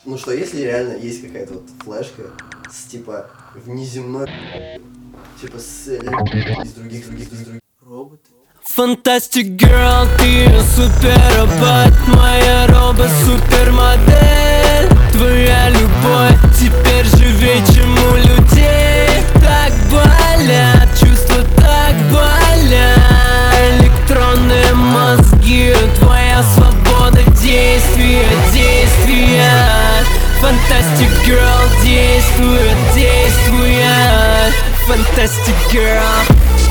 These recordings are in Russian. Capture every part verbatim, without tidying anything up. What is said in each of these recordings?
Ну что, если реально есть какая-то вот флешка с типа внеземной, типа с из других, других, других роботов. Fantastic girl, ты суперробот, моя робот-супермодель. Твоя любовь теперь живее, чем у людей. Так болят, чувства так болят. Электронные мозги, твоя свобода действия, действия. Fantastic girl действует, действует. Fantastic girl.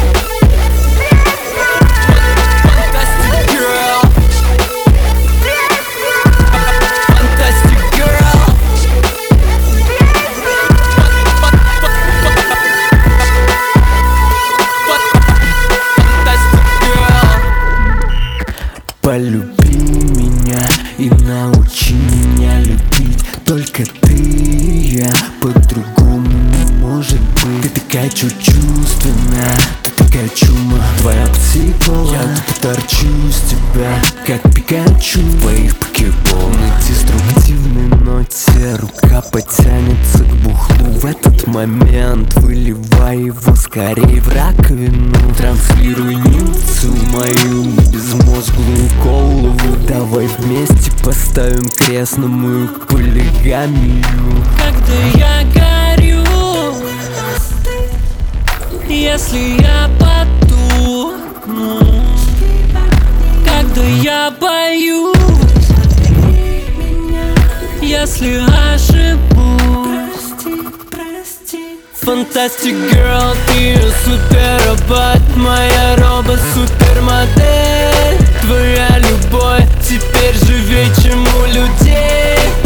Полюби меня и научи меня любить. Только ты и я, по-другому не может быть. Ты такая чувственная, ты такая чума. Твоя психола, я тут торчу с тебя, как Пикачу. В твоих покеболной деструктивной ноте рука потянется к бухлу. В этот момент выливай его скорее в раковину. Транслируй нимфу мою безмозглую голову. Давай вместе поставим крест на мою полигамию. Когда я горю, если я потухну, когда я боюсь, если ошибусь. Fantastic girl, ты суперробот, моя робот-супермодель. Твоя любовь теперь живее, чем у людей.